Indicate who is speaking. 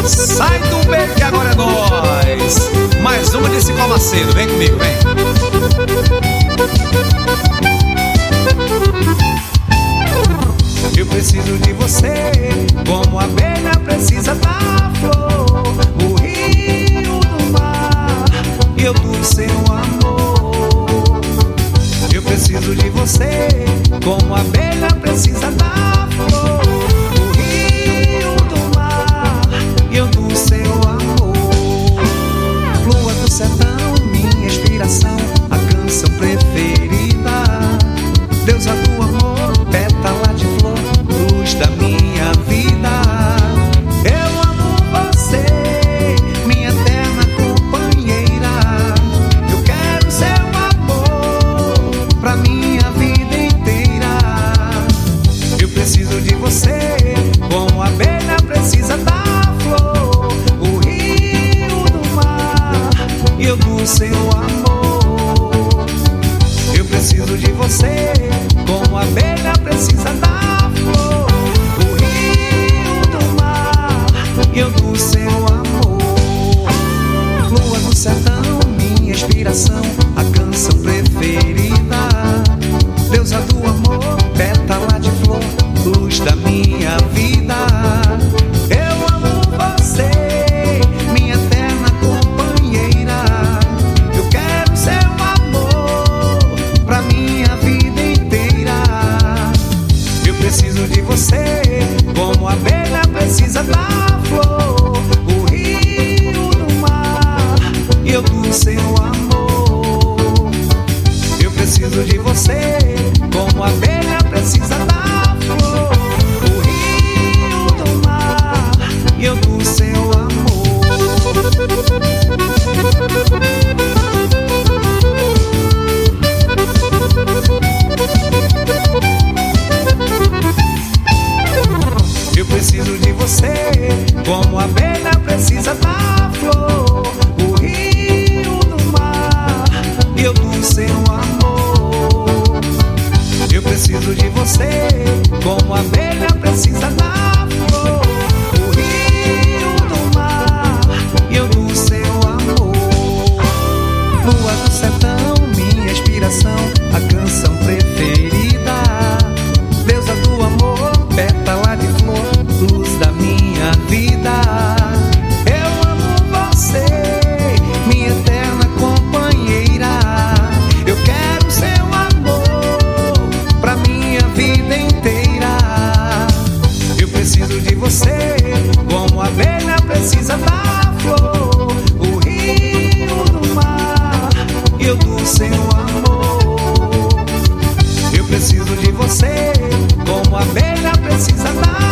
Speaker 1: Sai do beco que agora é nós. Mais uma de Cicó Macedo, vem comigo, vem. Eu preciso de você, como a abelha precisa da flor, o rio do mar, e eu do seu amor. Eu preciso de você, como a abelha precisa da flor, o rio do mar, e eu do seu amor. Lua do sertão, minha inspiração, a canção preferida, deusa do amor, pétala de flor, luz da minha vida. Eu amo você, minha eterna companheira. Eu quero seu amor pra minha vida inteira. Eu preciso de você, como a abelha precisa da flor, o rio do mar, e eu do seu amor. Eu preciso de você, como a abelha precisa da flor, o rio do mar, e eu do seu amor. Lua do sertão, minha inspiração, a canção preferida, deusa do amor, pétala de flor, luz da minha vida. Eu amo você, minha eterna companheira. Eu quero seu amor pra minha vida inteira. Eu preciso de você, como a abelha precisa da flor, o rio do mar, e eu do seu amor. Eu preciso de você, como a abelha precisa da flor, o rio do mar, e eu do seu amor. Eu preciso de você, como a abelha precisa da flor, o rio do mar, e eu do seu amor. Eu preciso de você, como a abelha precisa da flor, o rio do mar, e eu do seu amor. Lua do sertão, minha inspiração, a canção preferida, deusa do amor, pétala de flor, luz da minha vida. Eu amo você, minha eterna companheira. Eu quero seu amor pra minha vida inteira. Eu preciso de você, como a abelha precisa da flor, o rio do mar, e eu do seu amor. Eu preciso de você, como a abelha precisa da